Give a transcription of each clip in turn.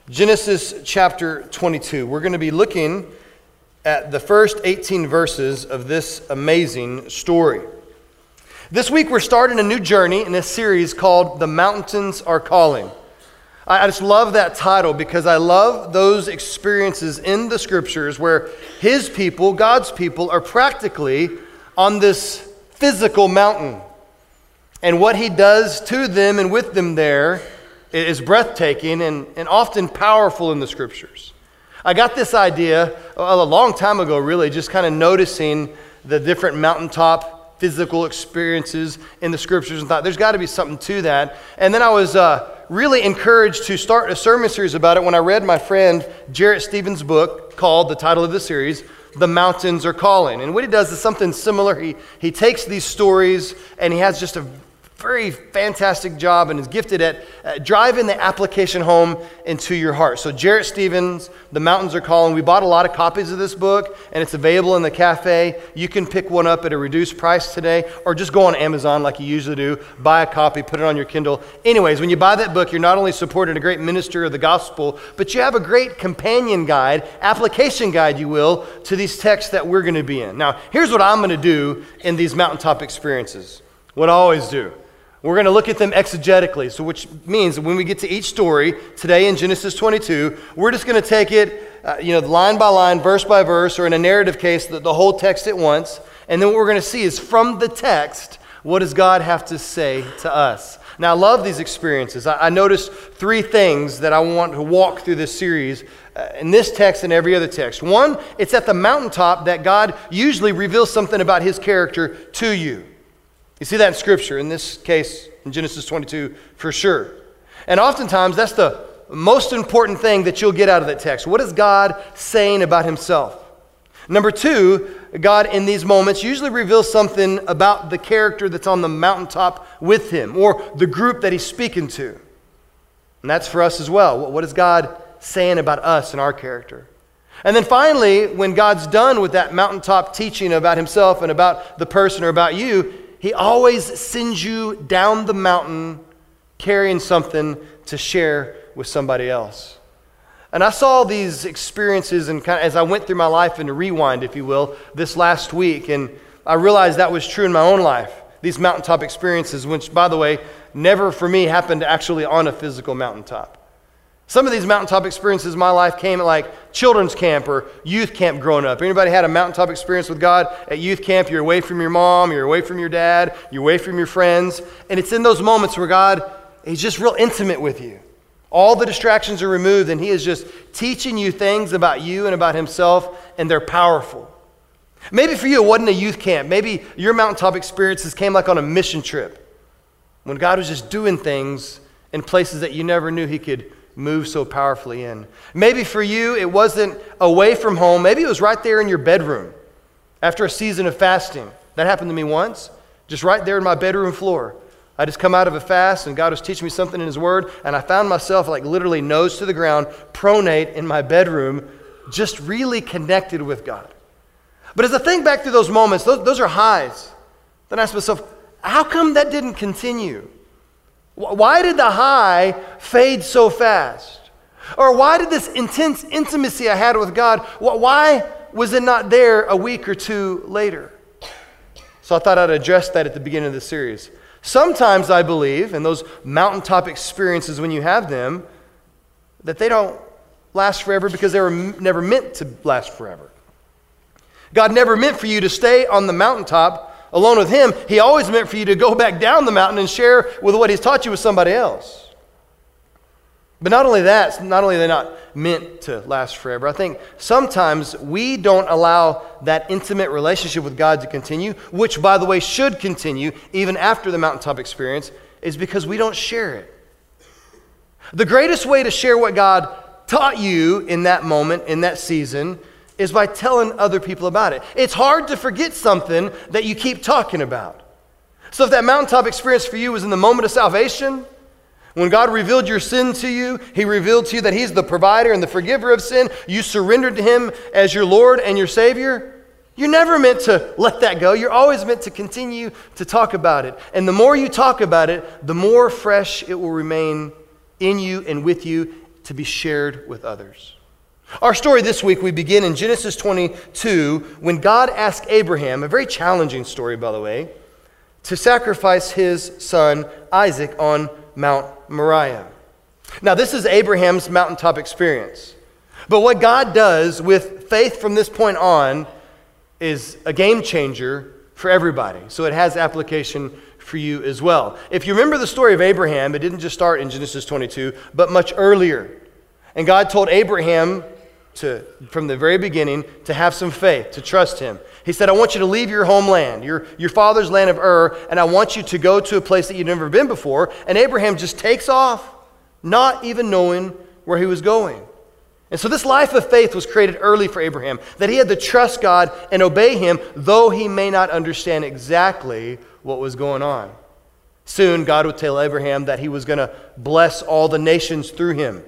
Genesis chapter 22. We're going to be looking at the first 18 verses of this amazing story. This week we're starting a new journey in a series called The Mountains Are Calling. I just love that title because I love those experiences in the scriptures where His people, God's people, are practically on this physical mountain. And what He does to them and with them there is breathtaking and often powerful in the scriptures. I got this idea a long time ago, really, just kind of noticing the different mountaintop physical experiences in the scriptures and thought there's got to be something to that. And then I was really encouraged to start a sermon series about it when I read my friend Jarrett Stevens' book called, the title of the series, The Mountains Are Calling. And what he does is something similar. He takes these stories and he has just a very fantastic job and is gifted at driving the application home into your heart. So Jarrett Stevens, The Mountains Are Calling. We bought a lot of copies of this book and it's available in the cafe. You can pick one up at a reduced price today or just go on Amazon like you usually do, buy a copy, put it on your Kindle. Anyways, when you buy that book, you're not only supporting a great minister of the gospel, but you have a great companion guide, application guide, you will, to these texts that we're going to be in. Now, here's what I'm going to do in these mountaintop experiences. What I always do. We're going to look at them exegetically, so which means when we get to each story today in Genesis 22, we're just going to take it, line by line, verse by verse, or in a narrative case, the whole text at once. And then what we're going to see is from the text, what does God have to say to us? Now, I love these experiences. I noticed three things that I want to walk through this series in this text and every other text. One, it's at the mountaintop that God usually reveals something about His character to you. You see that in Scripture, in this case, in Genesis 22, for sure. And oftentimes, that's the most important thing that you'll get out of that text. What is God saying about Himself? Number two, God in these moments usually reveals something about the character that's on the mountaintop with Him, or the group that He's speaking to. And that's for us as well. What is God saying about us and our character? And then finally, when God's done with that mountaintop teaching about Himself and about the person or about you, He always sends you down the mountain carrying something to share with somebody else. And I saw these experiences and kind of as I went through my life in a rewind, if you will, this last week. And I realized that was true in my own life. These mountaintop experiences, which, by the way, never for me happened actually on a physical mountaintop. Some of these mountaintop experiences in my life came at like children's camp or youth camp growing up. Anybody had a mountaintop experience with God at youth camp? You're away from your mom, you're away from your dad, you're away from your friends. And it's in those moments where God, He's just real intimate with you. All the distractions are removed and He is just teaching you things about you and about Himself, and they're powerful. Maybe for you it wasn't a youth camp. Maybe your mountaintop experiences came like on a mission trip when God was just doing things in places that you never knew He could move so powerfully in. Maybe for you, it wasn't away from home. Maybe it was right there in your bedroom after a season of fasting. That happened to me once, just right there in my bedroom floor. I just come out of a fast and God was teaching me something in His Word, and I found myself like literally nose to the ground, pronate in my bedroom, just really connected with God. But as I think back through those moments, those are highs. Then I ask myself, how come that didn't continue? Why did the high fade so fast? Or why did this intense intimacy I had with God, why was it not there a week or two later? So I thought I'd address that at the beginning of the series. Sometimes I believe, in those mountaintop experiences when you have them, that they don't last forever because they were never meant to last forever. God never meant for you to stay on the mountaintop alone with Him. He always meant for you to go back down the mountain and share with what He's taught you with somebody else. But not only that, not only are they not meant to last forever, I think sometimes we don't allow that intimate relationship with God to continue, which, by the way, should continue even after the mountaintop experience, is because we don't share it. The greatest way to share what God taught you in that moment, in that season, is by telling other people about it. It's hard to forget something that you keep talking about. So if that mountaintop experience for you was in the moment of salvation, when God revealed your sin to you, He revealed to you that He's the provider and the forgiver of sin, you surrendered to Him as your Lord and your Savior, you're never meant to let that go. You're always meant to continue to talk about it. And the more you talk about it, the more fresh it will remain in you and with you to be shared with others. Our story this week, we begin in Genesis 22 when God asked Abraham, a very challenging story by the way, to sacrifice his son Isaac on Mount Moriah. Now this is Abraham's mountaintop experience. But what God does with faith from this point on is a game changer for everybody. So it has application for you as well. If you remember the story of Abraham, it didn't just start in Genesis 22, but much earlier. And God told Abraham from the very beginning to have some faith, to trust him. He said, I want you to leave your homeland, your father's land of Ur, and I want you to go to a place that you've never been before. And Abraham just takes off, not even knowing where he was going. And so this life of faith was created early for Abraham, that he had to trust God and obey him, though he may not understand exactly what was going on. Soon, God would tell Abraham that he was going to bless all the nations through him.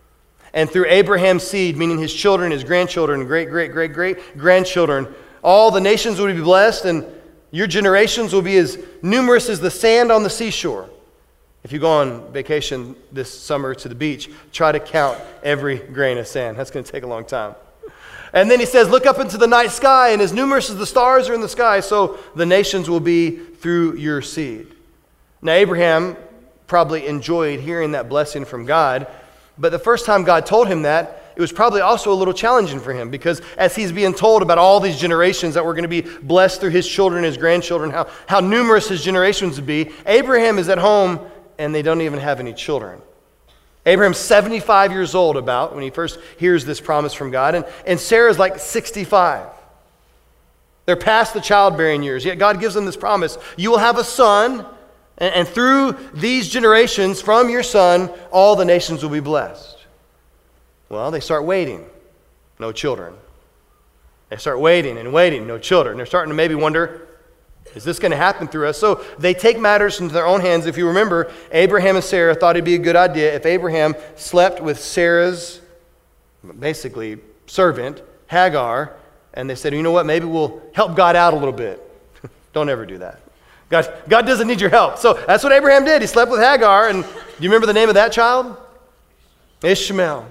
And through Abraham's seed, meaning his children, his grandchildren, great-great-great-great-grandchildren, all the nations would be blessed, and your generations will be as numerous as the sand on the seashore. If you go on vacation this summer to the beach, try to count every grain of sand. That's going to take a long time. And then he says, look up into the night sky, and as numerous as the stars are in the sky, so the nations will be through your seed. Now, Abraham probably enjoyed hearing that blessing from God, but the first time God told him that, it was probably also a little challenging for him, because as he's being told about all these generations that were going to be blessed through his children, his grandchildren, how numerous his generations would be, Abraham is at home and they don't even have any children. Abraham's 75 years old when he first hears this promise from God, and Sarah's like 65. They're past the childbearing years, yet God gives them this promise. You will have a son, and through these generations, from your son, all the nations will be blessed. Well, they start waiting. No children. They start waiting and waiting. No children. They're starting to maybe wonder, is this going to happen through us? So they take matters into their own hands. If you remember, Abraham and Sarah thought it'd be a good idea if Abraham slept with Sarah's, basically, servant, Hagar, and they said, you know what, maybe we'll help God out a little bit. Don't ever do that. God doesn't need your help. So that's what Abraham did. He slept with Hagar, and do you remember the name of that child? Ishmael.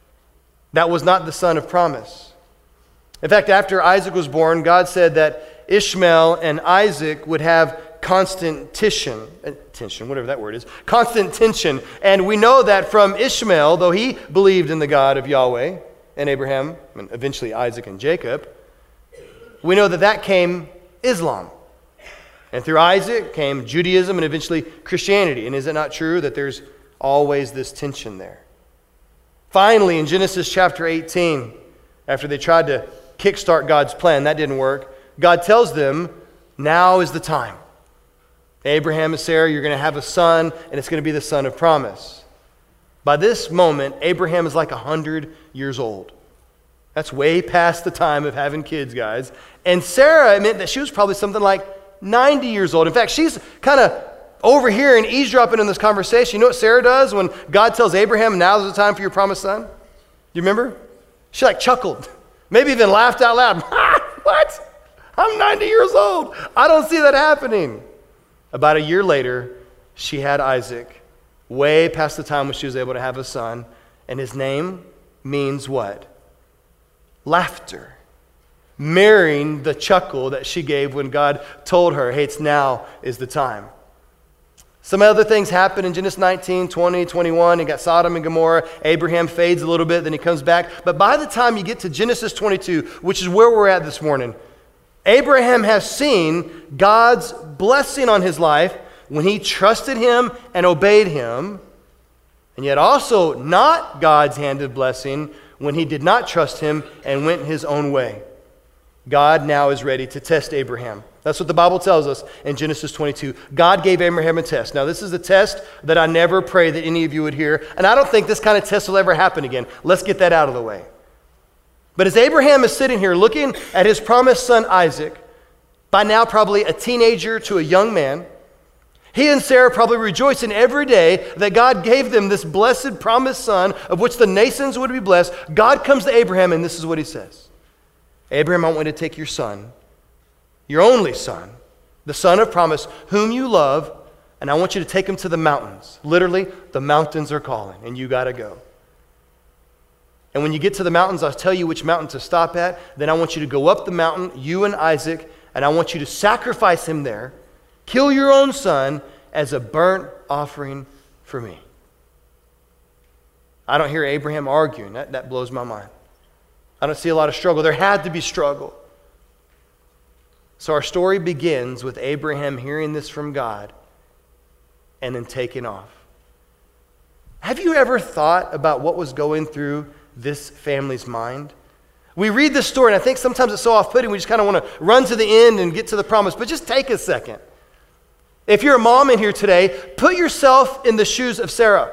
That was not the son of promise. In fact, after Isaac was born, God said that Ishmael and Isaac would have constant tension, whatever that word is, constant tension. And we know that from Ishmael, though he believed in the God of Yahweh and Abraham, and eventually Isaac and Jacob, we know that came Islam. And through Isaac came Judaism and eventually Christianity. And is it not true that there's always this tension there? Finally, in Genesis chapter 18, after they tried to kickstart God's plan, that didn't work, God tells them, now is the time. Abraham and Sarah, you're going to have a son, and it's going to be the son of promise. By this moment, Abraham is like 100 years old. That's way past the time of having kids, guys. And Sarah, it meant that she was probably something like 90 years old. In fact, she's kind of overhearing, eavesdropping in this conversation. You know what Sarah does when God tells Abraham, now's the time for your promised son? You remember? She chuckled. Maybe even laughed out loud. What? I'm 90 years old. I don't see that happening. About a year later, she had Isaac, way past the time when she was able to have a son. And his name means what? Laughter. Mirroring the chuckle that she gave when God told her, hey, now is the time. Some other things happen in Genesis 19, 20, 21. You got Sodom and Gomorrah. Abraham fades a little bit, then he comes back. But by the time you get to Genesis 22, which is where we're at this morning, Abraham has seen God's blessing on his life when he trusted him and obeyed him, and yet also not God's hand of blessing when he did not trust him and went his own way. God now is ready to test Abraham. That's what the Bible tells us in Genesis 22. God gave Abraham a test. Now, this is a test that I never pray that any of you would hear, and I don't think this kind of test will ever happen again. Let's get that out of the way. But as Abraham is sitting here looking at his promised son Isaac, by now probably a teenager to a young man, he and Sarah probably rejoicing every day that God gave them this blessed promised son of which the nations would be blessed. God comes to Abraham and this is what he says. Abraham, I want you to take your son, your only son, the son of promise, whom you love, and I want you to take him to the mountains. Literally, the mountains are calling, and you got to go. And when you get to the mountains, I'll tell you which mountain to stop at. Then I want you to go up the mountain, you and Isaac, and I want you to sacrifice him there. Kill your own son as a burnt offering for me. I don't hear Abraham arguing. That blows my mind. I don't see a lot of struggle. There had to be struggle. So our story begins with Abraham hearing this from God and then taking off. Have you ever thought about what was going through this family's mind? We read this story, and I think sometimes it's so off-putting, we just kind of want to run to the end and get to the promise. But just take a second. If you're a mom in here today, put yourself in the shoes of Sarah.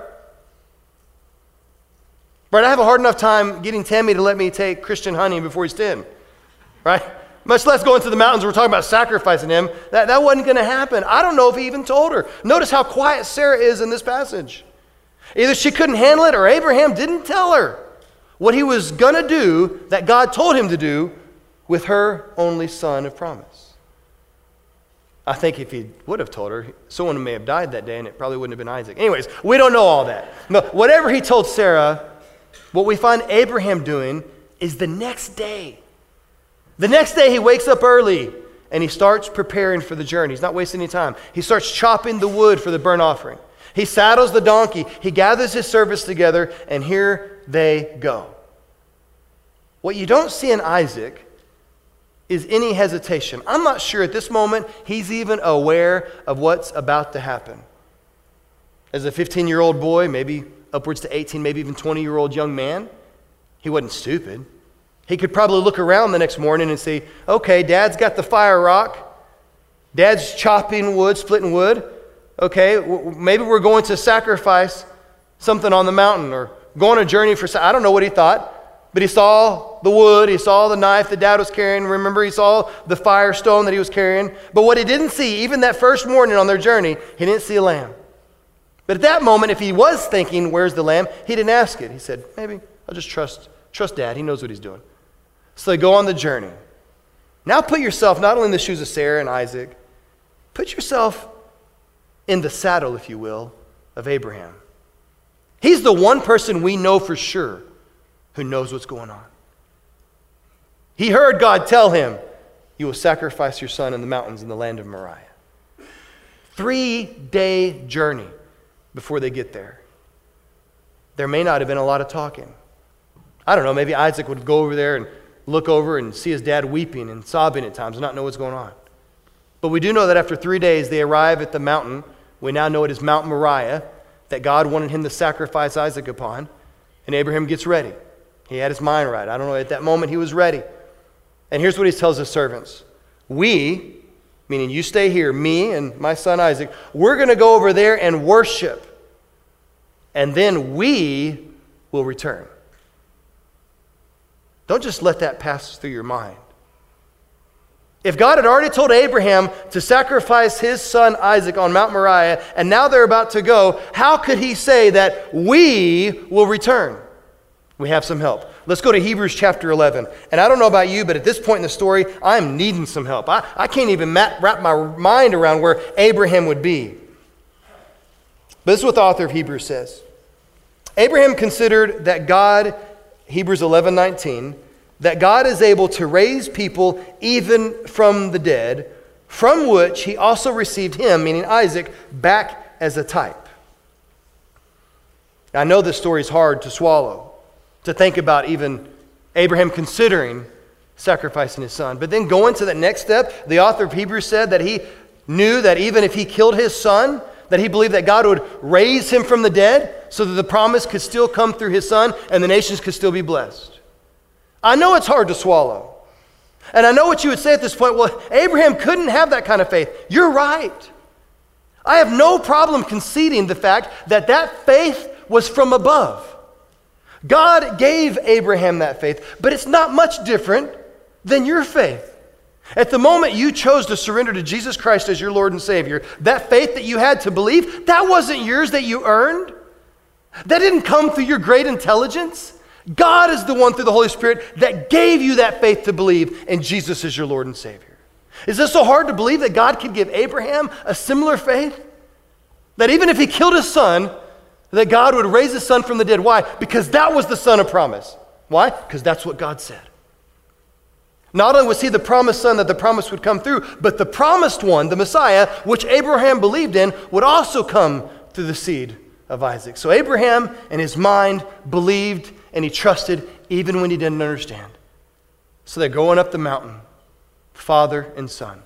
Right? I have a hard enough time getting Tammy to let me take Christian honey before he's 10. Right? Much less going to the mountains. We're talking about sacrificing him. That wasn't going to happen. I don't know if he even told her. Notice how quiet Sarah is in this passage. Either she couldn't handle it or Abraham didn't tell her what he was going to do that God told him to do with her only son of promise. I think if he would have told her, someone may have died that day and it probably wouldn't have been Isaac. Anyways, we don't know all that. No, whatever he told Sarah, what we find Abraham doing is the next day. The next day he wakes up early and he starts preparing for the journey. He's not wasting any time. He starts chopping the wood for the burnt offering. He saddles the donkey. He gathers his servants together, and here they go. What you don't see in Isaac is any hesitation. I'm not sure at this moment he's even aware of what's about to happen. As a 15-year-old boy, maybe upwards to 18, maybe even 20-year-old young man, he wasn't stupid. He could probably look around the next morning and say, okay, Dad's got the fire rock. Dad's chopping wood, splitting wood. Okay, maybe we're going to sacrifice something on the mountain or go on a journey for, I don't know what he thought, but he saw the wood, he saw the knife that Dad was carrying. Remember, he saw the firestone that he was carrying. But what he didn't see, even that first morning on their journey, he didn't see a lamb. But at that moment, if he was thinking, where's the lamb? He didn't ask it. He said, maybe I'll just trust Dad. He knows what he's doing. So they go on the journey. Now put yourself not only in the shoes of Sarah and Isaac, put yourself in the saddle, if you will, of Abraham. He's the one person we know for sure who knows what's going on. He heard God tell him, you will sacrifice your son in the mountains in the land of Moriah. 3-day journey before they get there. There may not have been a lot of talking. I don't know, maybe Isaac would go over there and look over and see his dad weeping and sobbing at times and not know what's going on. But we do know that after 3 days they arrive at the mountain. We now know it is Mount Moriah that God wanted him to sacrifice Isaac upon. And Abraham gets ready. He had his mind right. I don't know, at that moment he was ready. And here's what he tells his servants. We, meaning you stay here, me and my son Isaac, we're going to go over there and worship. And then we will return. Don't just let that pass through your mind. If God had already told Abraham to sacrifice his son Isaac on Mount Moriah, and now they're about to go, how could he say that we will return? We have some help. Let's go to Hebrews chapter 11. And I don't know about you, but at this point in the story, I'm needing some help. I can't even wrap my mind around where Abraham would be. But this is what the author of Hebrews says. Abraham considered that God, Hebrews 11:19, that God is able to raise people even from the dead, from which he also received him, meaning Isaac, back as a type. I know this story is hard to swallow, to think about even Abraham considering sacrificing his son. But then going to the next step, the author of Hebrews said that he knew that even if he killed his son, that he believed that God would raise him from the dead so that the promise could still come through his son and the nations could still be blessed. I know it's hard to swallow. And I know what you would say at this point. Well, Abraham couldn't have that kind of faith. You're right. I have no problem conceding the fact that that faith was from above. God gave Abraham that faith, but it's not much different than your faith. At the moment you chose to surrender to Jesus Christ as your Lord and Savior, that faith that you had to believe, that wasn't yours that you earned. That didn't come through your great intelligence. God is the one through the Holy Spirit that gave you that faith to believe in Jesus as your Lord and Savior. Is this so hard to believe that God could give Abraham a similar faith? That even if he killed his son, that God would raise his son from the dead. Why? Because that was the son of promise. Why? Because that's what God said. Not only was he the promised son that the promise would come through, but the promised one, the Messiah, which Abraham believed in, would also come through the seed of Isaac. So Abraham, in his mind, believed and he trusted even when he didn't understand. So they're going up the mountain, father and son.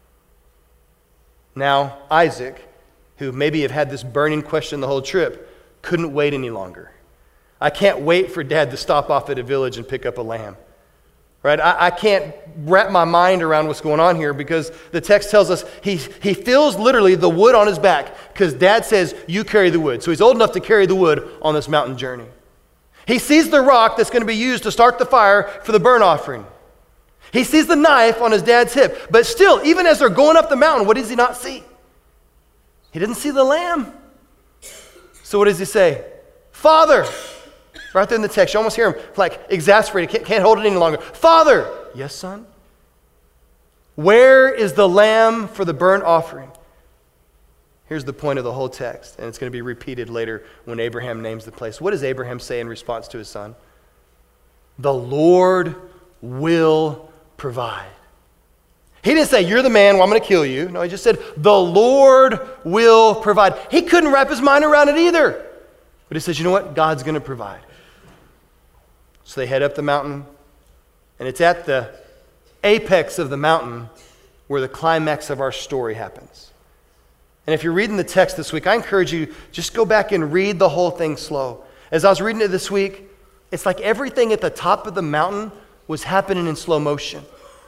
Now Isaac, who maybe have had this burning question the whole trip, couldn't wait any longer. I can't wait for Dad to stop off at a village and pick up a lamb. Right? I can't wrap my mind around what's going on here because the text tells us he feels literally the wood on his back because Dad says, you carry the wood. So he's old enough to carry the wood on this mountain journey. He sees the rock that's going to be used to start the fire for the burnt offering. He sees the knife on his dad's hip. But still, even as they're going up the mountain, what does he not see? He didn't see the lamb. So what does he say? Father! Right there in the text, you almost hear him like exasperated, can't hold it any longer. Father! Yes, son? Where is the lamb for the burnt offering? Here's the point of the whole text, and it's going to be repeated later when Abraham names the place. What does Abraham say in response to his son? The Lord will provide. He didn't say, you're the man, well, I'm going to kill you. No, he just said, the Lord will provide. He couldn't wrap his mind around it either. But he says, you know what? God's going to provide. So they head up the mountain, and it's at the apex of the mountain where the climax of our story happens. And if you're reading the text this week, I encourage you, just go back and read the whole thing slow. As I was reading it this week, it's like everything at the top of the mountain was happening in slow motion.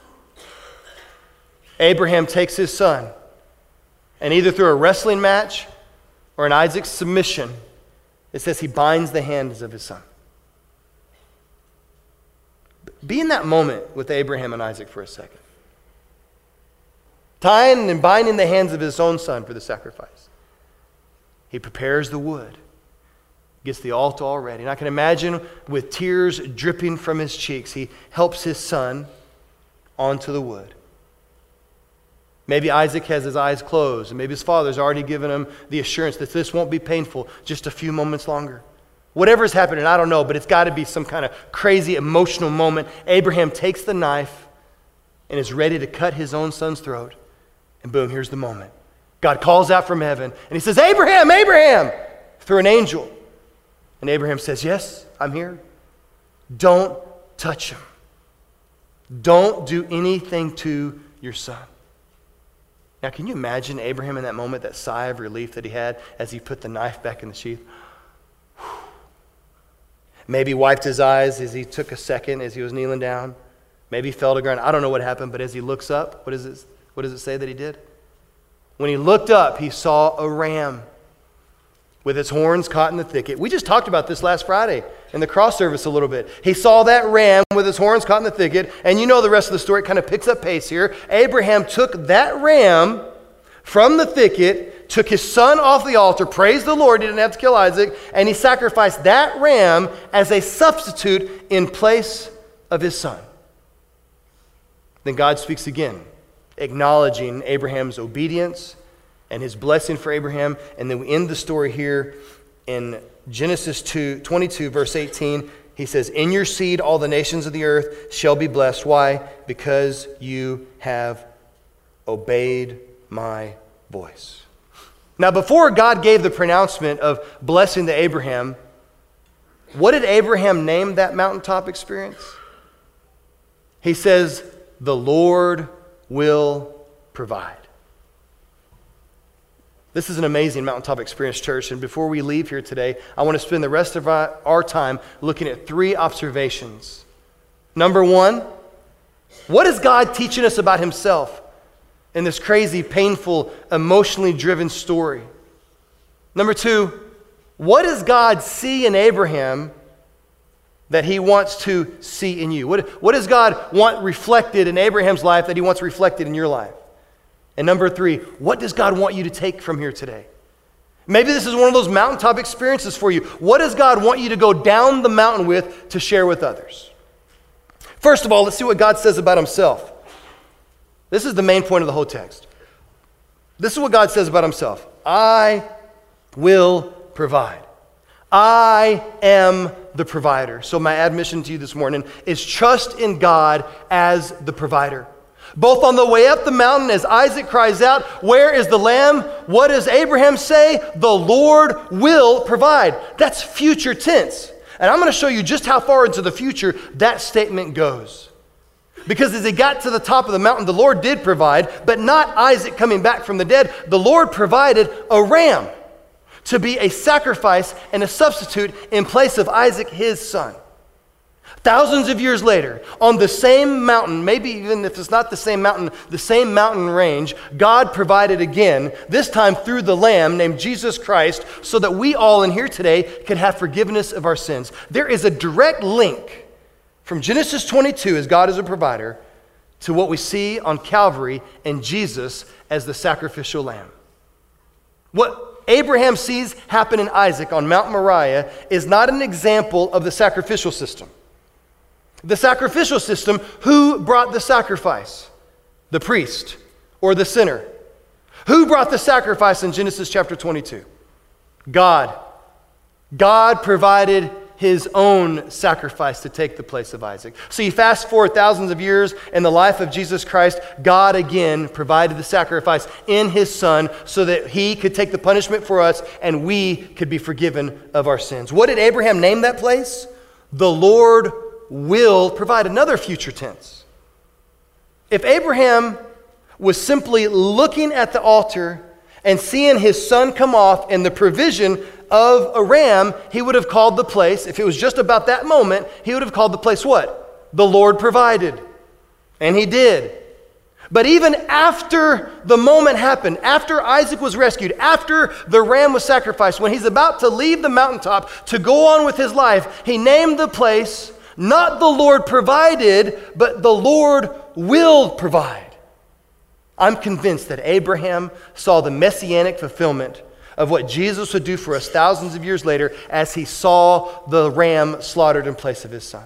Abraham takes his son, and either through a wrestling match or an Isaac's submission, it says he binds the hands of his son. Be in that moment with Abraham and Isaac for a second. Tying and binding the hands of his own son for the sacrifice. He prepares the wood, gets the altar all ready. And I can imagine with tears dripping from his cheeks, he helps his son onto the wood. Maybe Isaac has his eyes closed, and maybe his father's already given him the assurance that this won't be painful, just a few moments longer. Whatever's happening, I don't know, but it's got to be some kind of crazy emotional moment. Abraham takes the knife and is ready to cut his own son's throat. And boom, here's the moment. God calls out from heaven, and he says, Abraham, Abraham, through an angel. And Abraham says, yes, I'm here. Don't touch him. Don't do anything to your son. Now, can you imagine Abraham in that moment, that sigh of relief that he had as he put the knife back in the sheath? Maybe wiped his eyes as he took a second as he was kneeling down. Maybe he fell to the ground. I don't know what happened, but as he looks up, what does it say that he did? When he looked up, he saw a ram with its horns caught in the thicket. We just talked about this last Friday in the cross service a little bit. He saw that ram with his horns caught in the thicket, and you know the rest of the story. It kind of picks up pace here. Abraham took that ram from the thicket, took his son off the altar, praised the Lord, he didn't have to kill Isaac, and he sacrificed that ram as a substitute in place of his son. Then God speaks again, acknowledging Abraham's obedience and his blessing for Abraham. And then we end the story here in Genesis 22, verse 18. He says, in your seed all the nations of the earth shall be blessed. Why? Because you have obeyed my voice. Now, before God gave the pronouncement of blessing to Abraham, what did Abraham name that mountaintop experience? He says, the Lord will provide. This is an amazing mountaintop experience, church. And before we leave here today, I want to spend the rest of our time looking at 3 observations. Number 1, what is God teaching us about himself in this crazy, painful, emotionally driven story? Number 2, what does God see in Abraham that he wants to see in you? What does God want reflected in Abraham's life that he wants reflected in your life? And number 3, what does God want you to take from here today? Maybe this is one of those mountaintop experiences for you. What does God want you to go down the mountain with to share with others? First of all, let's see what God says about himself. This is the main point of the whole text. This is what God says about himself. I will provide. I am the provider. So my admission to you this morning is trust in God as the provider. Both on the way up the mountain as Isaac cries out, "Where is the lamb?" What does Abraham say? "The Lord will provide." That's future tense. And I'm going to show you just how far into the future that statement goes. Because as he got to the top of the mountain, the Lord did provide, but not Isaac coming back from the dead. The Lord provided a ram to be a sacrifice and a substitute in place of Isaac, his son. Thousands of years later, on the same mountain, maybe even if it's not the same mountain range, God provided again, this time through the Lamb named Jesus Christ, so that we all in here today could have forgiveness of our sins. There is a direct link from Genesis 22 as God is a provider to what we see on Calvary and Jesus as the sacrificial lamb. What Abraham sees happen in Isaac on Mount Moriah is not an example of the sacrificial system. The sacrificial system, who brought the sacrifice? The priest or the sinner? Who brought the sacrifice in Genesis chapter 22? God. God provided his own sacrifice to take the place of Isaac. So you fast forward thousands of years in the life of Jesus Christ, God again provided the sacrifice in his son so that he could take the punishment for us and we could be forgiven of our sins. What did Abraham name that place? The Lord will provide. Another future tense. If Abraham was simply looking at the altar and seeing his son come off and the provision of a ram, he would have called the place, if it was just about that moment, he would have called the place what? The Lord provided. And he did. But even after the moment happened, after Isaac was rescued, after the ram was sacrificed, when he's about to leave the mountaintop to go on with his life, he named the place not the Lord provided, but the Lord will provide. I'm convinced that Abraham saw the messianic fulfillment of what Jesus would do for us thousands of years later as he saw the ram slaughtered in place of his son.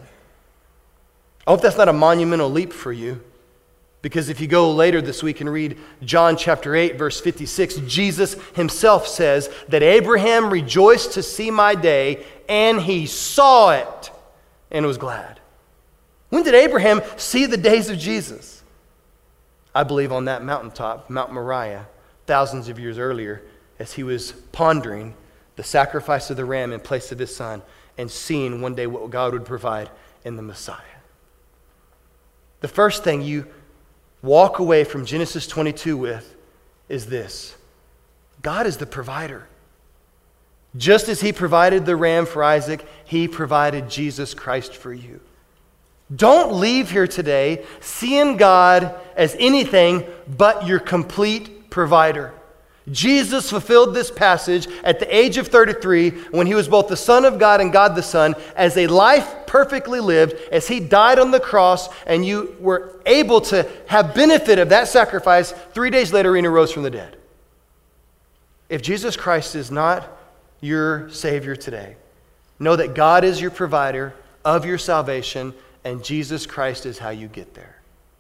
I hope that's not a monumental leap for you, because if you go later this week and read John chapter 8, verse 56, Jesus himself says that Abraham rejoiced to see my day, and he saw it and was glad. When did Abraham see the days of Jesus? I believe on that mountaintop, Mount Moriah, thousands of years earlier, as he was pondering the sacrifice of the ram in place of his son and seeing one day what God would provide in the Messiah. The first thing you walk away from Genesis 22 with is this: God is the provider. Just as he provided the ram for Isaac, he provided Jesus Christ for you. Don't leave here today seeing God as anything but your complete provider. Jesus fulfilled this passage at the age of 33 when he was both the Son of God and God the Son as a life perfectly lived, as he died on the cross, and you were able to have benefit of that sacrifice. 3 days later, he arose from the dead. If Jesus Christ is not your Savior today, know that God is your provider of your salvation, and Jesus Christ is how you get there.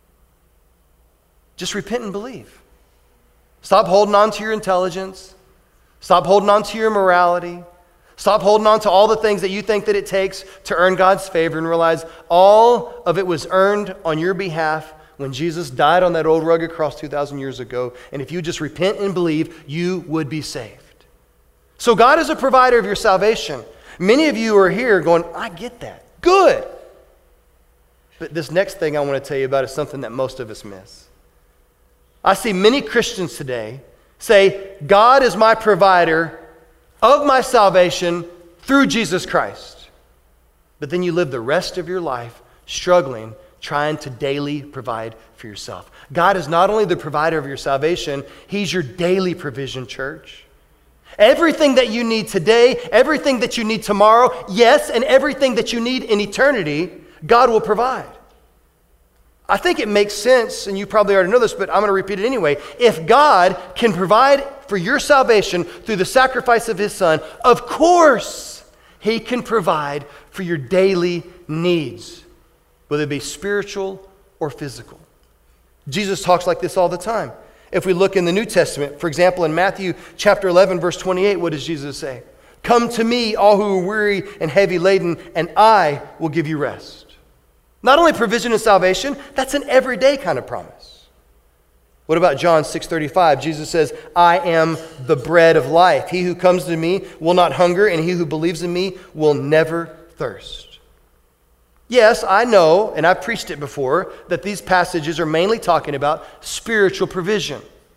Just repent and believe. Stop holding on to your intelligence. Stop holding on to your morality. Stop holding on to all the things that you think that it takes to earn God's favor, and realize all of it was earned on your behalf when Jesus died on that old rugged cross 2,000 years ago. And if you just repent and believe, you would be saved. So God is a provider of your salvation. Many of you are here going, I get that. Good. But this next thing I want to tell you about is something that most of us miss. I see many Christians today say, God is my provider of my salvation through Jesus Christ. But then you live the rest of your life struggling, trying to daily provide for yourself. God is not only the provider of your salvation, he's your daily provision, church. Everything that you need today, everything that you need tomorrow, yes, and everything that you need in eternity, God will provide. I think it makes sense, and you probably already know this, but I'm going to repeat it anyway. If God can provide for your salvation through the sacrifice of his son, of course he can provide for your daily needs, whether it be spiritual or physical. Jesus talks like this all the time. If we look in the New Testament, for example, in Matthew chapter 11, verse 28, what does Jesus say? Come to me, all who are weary and heavy laden, and I will give you rest. Not only provision and salvation, that's an everyday kind of promise. What about John 6:35? Jesus says, I am the bread of life. He who comes to me will not hunger, and he who believes in me will never thirst. Yes, I know, and I've preached it before, that these passages are mainly talking about spiritual provision.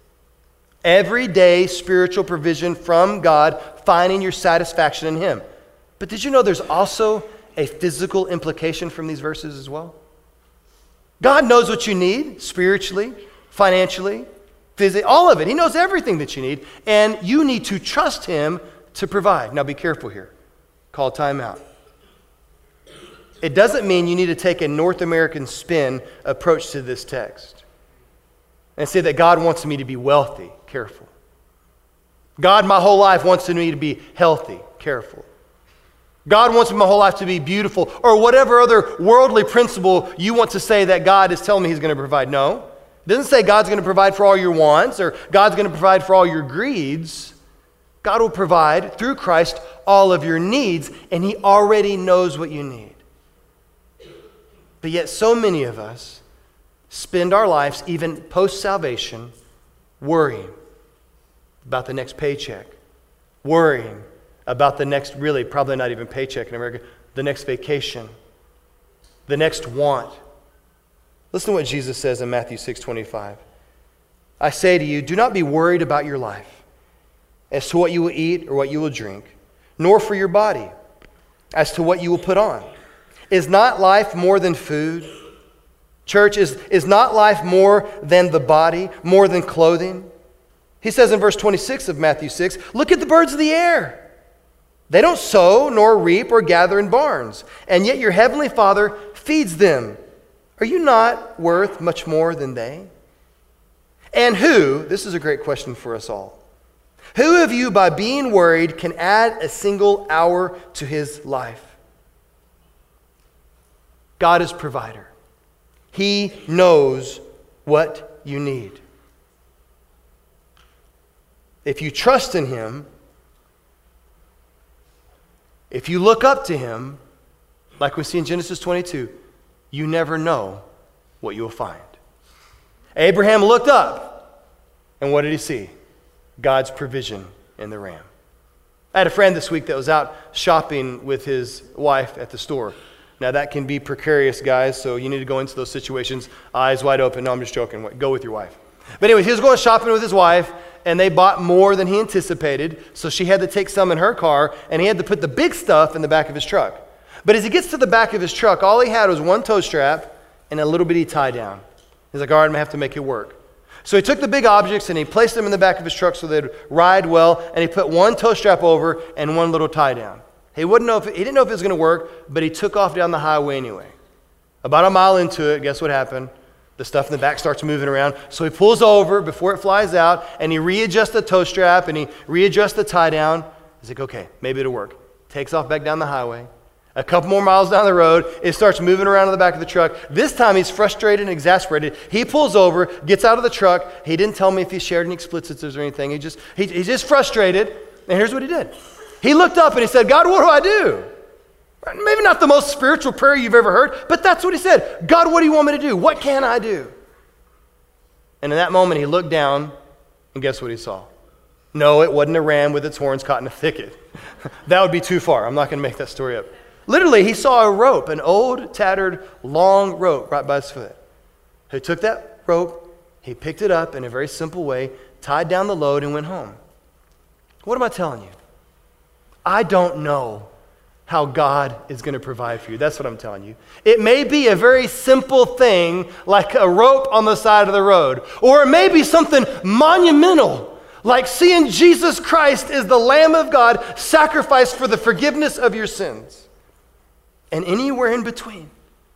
Everyday spiritual provision from God, finding your satisfaction in Him. But did you know there's also a physical implication from these verses as well? God knows what you need spiritually, financially, physically, all of it. He knows everything that you need, and you need to trust Him to provide. Now be careful here. Call time out. It doesn't mean you need to take a North American spin approach to this text and say that God wants me to be wealthy. Careful. God, my whole life, wants me to be healthy. Careful. God wants my whole life to be beautiful, or whatever other worldly principle you want to say that God is telling me He's going to provide. No. It doesn't say God's going to provide for all your wants or God's going to provide for all your greeds. God will provide through Christ all of your needs, and He already knows what you need. But yet so many of us spend our lives, even post-salvation, worrying about the next paycheck, worrying about the next, really probably not even paycheck in America, the next vacation, the next want. Listen to what Jesus says in Matthew 6:25. I say to you, do not be worried about your life as to what you will eat or what you will drink, nor for your body as to what you will put on. Is not life more than food? Church, is not life more than the body, more than clothing? He says in verse 26 of Matthew 6, look at the birds of the air. They don't sow, nor reap, or gather in barns, and yet your heavenly Father feeds them. Are you not worth much more than they? And who, this is a great question for us all, who of you by being worried can add a single hour to his life? God is provider. He knows what you need. If you trust in Him, if you look up to Him, like we see in Genesis 22, you never know what you'll find. Abraham looked up, and what did he see? God's provision in the ram. I had a friend this week that was out shopping with his wife at the store. Now that can be precarious, guys, so you need to go into those situations eyes wide open. No, I'm just joking. Go with your wife. But anyways, he was going shopping with his wife, and they bought more than he anticipated, so she had to take some in her car, and he had to put the big stuff in the back of his truck. But as he gets to the back of his truck, all he had was one toe strap and a little bitty tie down. He's like, all right, I'm going to have to make it work. So he took the big objects and he placed them in the back of his truck so they'd ride well, and he put one toe strap over and one little tie down. He didn't know if it was going to work, but he took off down the highway anyway. About a mile into it, guess what happened? The stuff in the back starts moving around. So he pulls over before it flies out, and he readjusts the toe strap, and he readjusts the tie down. He's like, okay, maybe it'll work. Takes off back down the highway. A couple more miles down the road, it starts moving around in the back of the truck. This time he's frustrated and exasperated. He pulls over, gets out of the truck. He didn't tell me if he shared any expletives or anything. He's just frustrated. And here's what he did. He looked up and he said, God, what do I do? Maybe not the most spiritual prayer you've ever heard, but that's what he said. God, what do you want me to do? What can I do? And in that moment, he looked down, and guess what he saw? No, it wasn't a ram with its horns caught in a thicket. That would be too far. I'm not going to make that story up. Literally, he saw a rope, an old, tattered, long rope right by his foot. He took that rope, he picked it up in a very simple way, tied down the load, and went home. What am I telling you? I don't know how God is going to provide for you. That's what I'm telling you. It may be a very simple thing like a rope on the side of the road, or it may be something monumental like seeing Jesus Christ as the Lamb of God sacrificed for the forgiveness of your sins. And anywhere in between,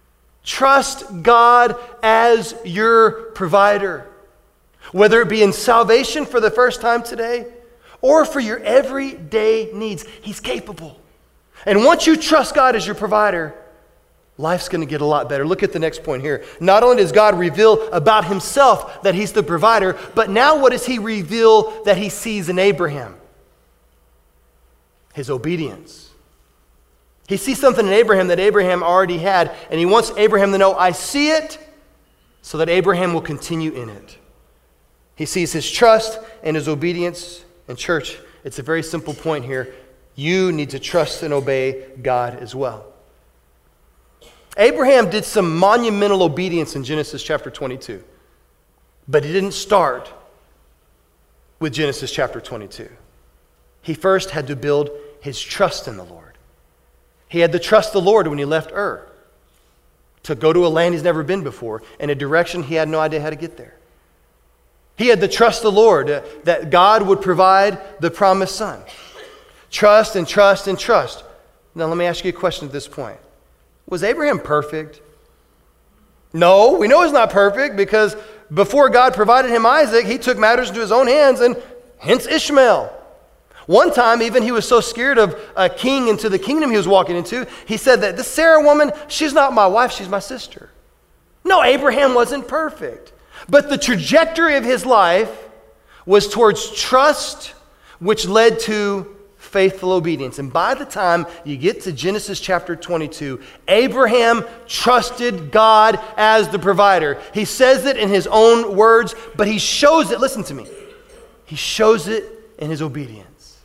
trust God as your provider, whether it be in salvation for the first time today or for your everyday needs. He's capable. And once you trust God as your provider, life's going to get a lot better. Look at the next point here. Not only does God reveal about Himself that He's the provider, but now what does He reveal that He sees in Abraham? his obedience. He sees something in Abraham that Abraham already had, and he wants Abraham to know, I see it, so that Abraham will continue in it. He sees his trust and his obedience. And church, it's a very simple point here. You need to trust and obey God as well. Abraham did some monumental obedience in Genesis chapter 22. But he didn't start with Genesis chapter 22. He first had to build his trust in the Lord. He had to trust the Lord when he left Ur to go to a land he's never been before, in a direction he had no idea how to get there. He had to trust the Lord that God would provide the promised son. Trust and trust and trust. Now let me ask you a question at this point. Was Abraham perfect? No, we know he's not perfect because before God provided him Isaac, he took matters into his own hands, and hence Ishmael. One time, even he was so scared of a king into the kingdom he was walking into, he said that this Sarah woman, she's not my wife, she's my sister. No, Abraham wasn't perfect. But the trajectory of his life was towards trust, which led to faithful obedience. And by the time you get to Genesis chapter 22, Abraham trusted God as the provider. He says it in his own words, but he shows it, listen to me, he shows it in his obedience.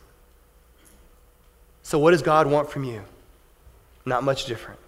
So what does God want from you? Not much different.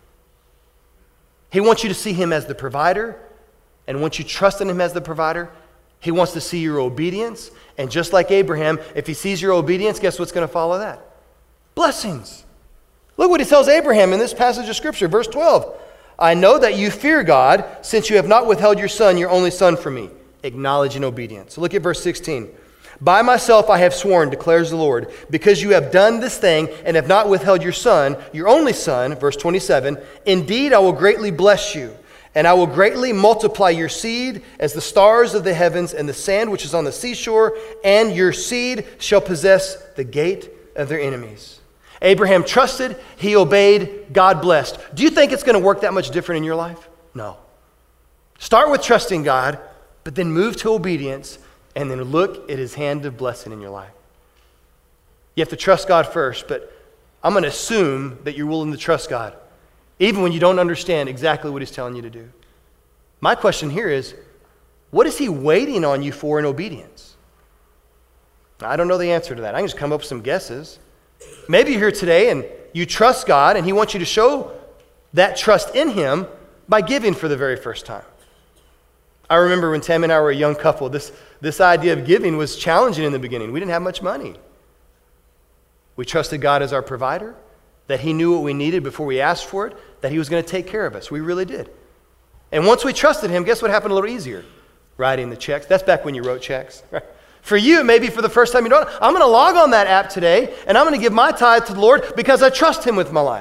He wants you to see him as the provider, and once you trust in him as the provider, he wants to see your obedience. And just like Abraham, if he sees your obedience, guess what's going to follow that? Blessings. Look what he tells Abraham in this passage of Scripture, verse 12. I know that you fear God, since you have not withheld your son, your only son, from me. Acknowledging obedience. So look at verse 16. By myself I have sworn, declares the Lord, because you have done this thing and have not withheld your son, your only son, verse 27, indeed I will greatly bless you, and I will greatly multiply your seed as the stars of the heavens and the sand which is on the seashore, and your seed shall possess the gate of their enemies. Abraham trusted, he obeyed, God blessed. Do you think it's going to work that much different in your life? No. Start with trusting God, but then move to obedience, and then look at his hand of blessing in your life. You have to trust God first, but I'm going to assume that you're willing to trust God, even when you don't understand exactly what he's telling you to do. My question here is, what is he waiting on you for in obedience? I don't know the answer to that. I can just come up with some guesses. Maybe you're here today and you trust God, and he wants you to show that trust in him by giving for the very first time. I remember when Tammy and I were a young couple, this idea of giving was challenging in the beginning. We didn't have much money. We trusted God as our provider, that he knew what we needed before we asked for it, that he was going to take care of us. We really did. And once we trusted him, guess what happened a little easier? Writing the checks. That's back when you wrote checks. For you, maybe for the first time, you know what? I'm going to log on that app today, and I'm going to give my tithe to the Lord because I trust him with my life.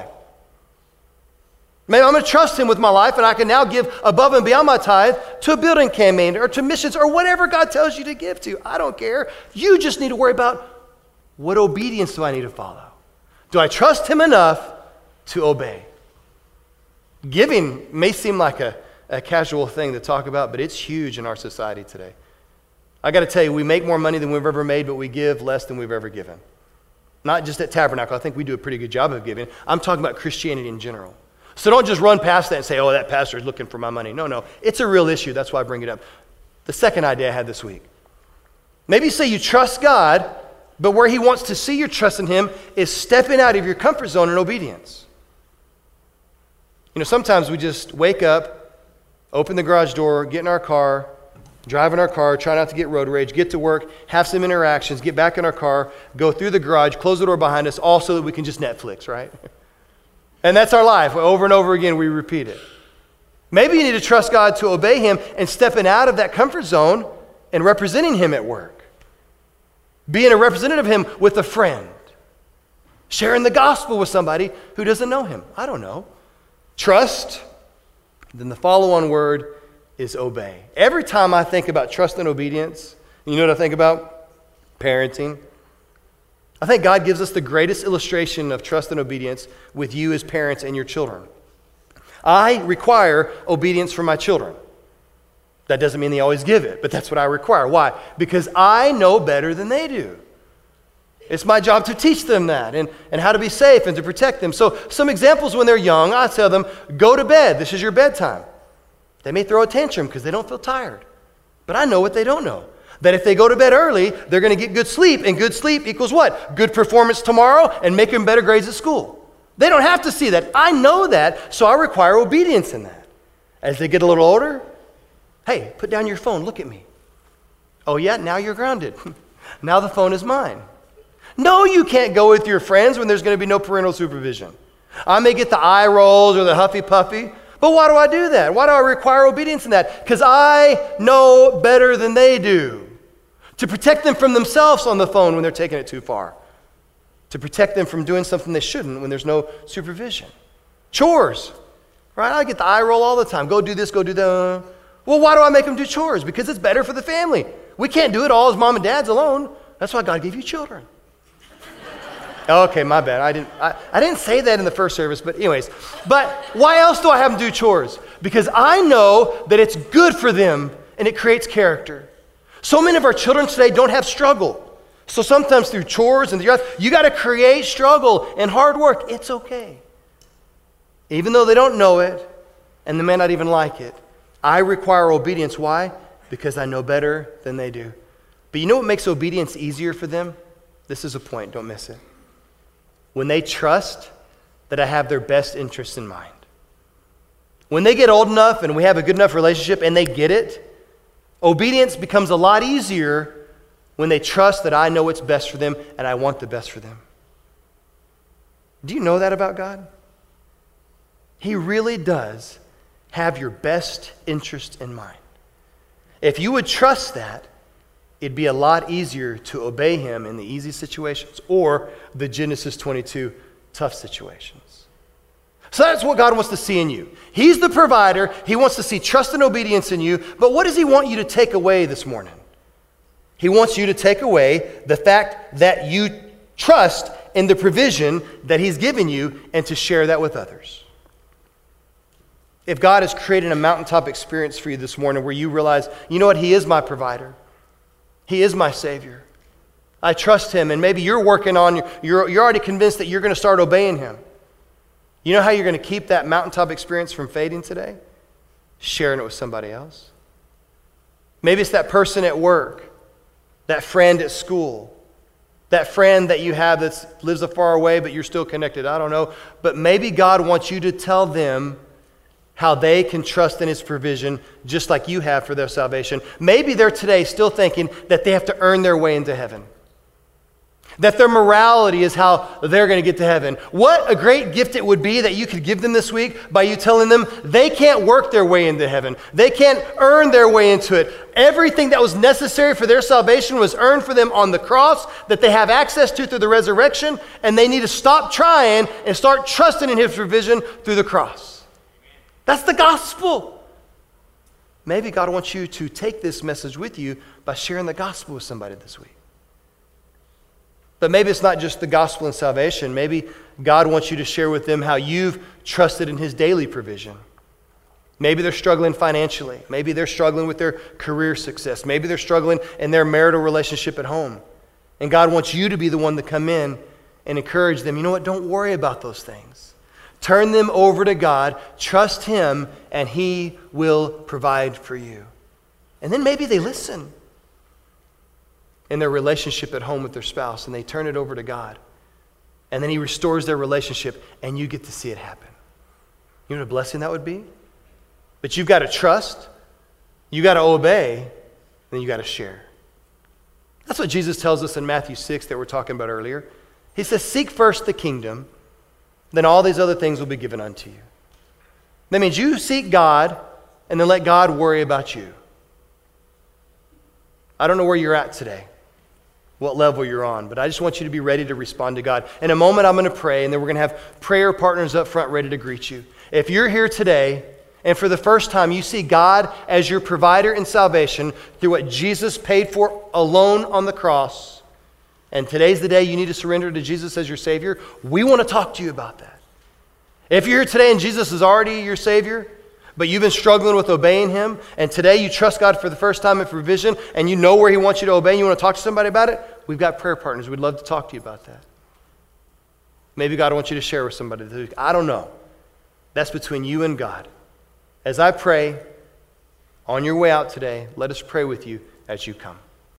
Maybe I'm going to trust him with my life, and I can now give above and beyond my tithe to a building campaign or to missions or whatever God tells you to give to. I don't care. You just need to worry about, what obedience do I need to follow? Do I trust him enough to obey? Giving may seem like a casual thing to talk about, but it's huge in our society today. I got to tell you, we make more money than we've ever made, but we give less than we've ever given. Not just at Tabernacle. I think we do a pretty good job of giving. I'm talking about Christianity in general. So don't just run past that and say, oh, that pastor is looking for my money. No. It's a real issue. That's why I bring it up. The second idea I had this week. Maybe you say you trust God, but where he wants to see your trust in him is stepping out of your comfort zone in obedience. You know, sometimes we just wake up, open the garage door, get in our car, drive in our car, try not to get road rage, get to work, have some interactions, get back in our car, go through the garage, close the door behind us, all so that we can just Netflix, right? And that's our life. Over and over again, we repeat it. Maybe you need to trust God to obey him and stepping out of that comfort zone and representing him at work. Being a representative of him with a friend. Sharing the gospel with somebody who doesn't know him. I don't know. Trust. Then the follow-on word is obey. Every time I think about trust and obedience, you know what I think about? Parenting. I think God gives us the greatest illustration of trust and obedience with you as parents and your children. I require obedience from my children. That doesn't mean they always give it, but that's what I require. Why? Because I know better than they do. It's my job to teach them that and how to be safe and to protect them. So some examples when they're young, I tell them, go to bed. This is your bedtime. They may throw a tantrum because they don't feel tired. But I know what they don't know. That if they go to bed early, they're going to get good sleep. And good sleep equals what? Good performance tomorrow and making better grades at school. They don't have to see that. I know that, so I require obedience in that. As they get a little older, hey, put down your phone. Look at me. Oh yeah, now you're grounded. Now the phone is mine. No, you can't go with your friends when there's going to be no parental supervision. I may get the eye rolls or the huffy puffy, but why do I do that? Why do I require obedience in that? Because I know better than they do. To protect them from themselves on the phone when they're taking it too far. To protect them from doing something they shouldn't when there's no supervision. Chores, right? I get the eye roll all the time. Go do this, go do that. Well, why do I make them do chores? Because it's better for the family. We can't do it all as mom and dads alone. That's why God gave you children. Okay, my bad. I didn't say that in the first service, but anyways. But why else do I have them do chores? Because I know that it's good for them and it creates character. So many of our children today don't have struggle. So sometimes through chores and you got to create struggle and hard work. It's okay. Even though they don't know it and they may not even like it, I require obedience. Why? Because I know better than they do. But you know what makes obedience easier for them? This is a point, don't miss it. When they trust that I have their best interests in mind. When they get old enough and we have a good enough relationship and they get it, obedience becomes a lot easier when they trust that I know what's best for them and I want the best for them. Do you know that about God? He really does have your best interest in mind. If you would trust that, it'd be a lot easier to obey him in the easy situations or the Genesis 22 tough situations. So that's what God wants to see in you. He's the provider. He wants to see trust and obedience in you. But what does he want you to take away this morning? He wants you to take away the fact that you trust in the provision that he's given you and to share that with others. If God has created a mountaintop experience for you this morning where you realize, you know what, he is my provider. He is my Savior. I trust him, and maybe you're working on, you're already convinced that you're going to start obeying him. You know how you're going to keep that mountaintop experience from fading today? Sharing it with somebody else. Maybe it's that person at work, that friend at school, that friend that you have that lives far away but you're still connected. I don't know. But maybe God wants you to tell them how they can trust in his provision just like you have for their salvation. Maybe they're today still thinking that they have to earn their way into heaven. That their morality is how they're going to get to heaven. What a great gift it would be that you could give them this week by you telling them they can't work their way into heaven. They can't earn their way into it. Everything that was necessary for their salvation was earned for them on the cross that they have access to through the resurrection, and they need to stop trying and start trusting in his provision through the cross. That's the gospel. Maybe God wants you to take this message with you by sharing the gospel with somebody this week. But maybe it's not just the gospel and salvation. Maybe God wants you to share with them how you've trusted in his daily provision. Maybe they're struggling financially. Maybe they're struggling with their career success. Maybe they're struggling in their marital relationship at home. And God wants you to be the one to come in and encourage them. You know what? Don't worry about those things. Turn them over to God, trust him, and he will provide for you. And then maybe they listen in their relationship at home with their spouse, and they turn it over to God. And then he restores their relationship, and you get to see it happen. You know what a blessing that would be? But you've got to trust, you got to obey, then you got to share. That's what Jesus tells us in Matthew 6 that we're talking about earlier. He says, seek first the kingdom, then all these other things will be given unto you. That means you seek God and then let God worry about you. I don't know where you're at today, what level you're on, but I just want you to be ready to respond to God. In a moment, I'm going to pray, and then we're going to have prayer partners up front ready to greet you. If you're here today, and for the first time you see God as your provider in salvation through what Jesus paid for alone on the cross, and today's the day you need to surrender to Jesus as your Savior, we want to talk to you about that. If you're here today and Jesus is already your Savior, but you've been struggling with obeying him, and today you trust God for the first time in provision, and you know where he wants you to obey, and you want to talk to somebody about it, we've got prayer partners. We'd love to talk to you about that. Maybe God wants you to share with somebody this week. I don't know. That's between you and God. As I pray, on your way out today, let us pray with you as you come.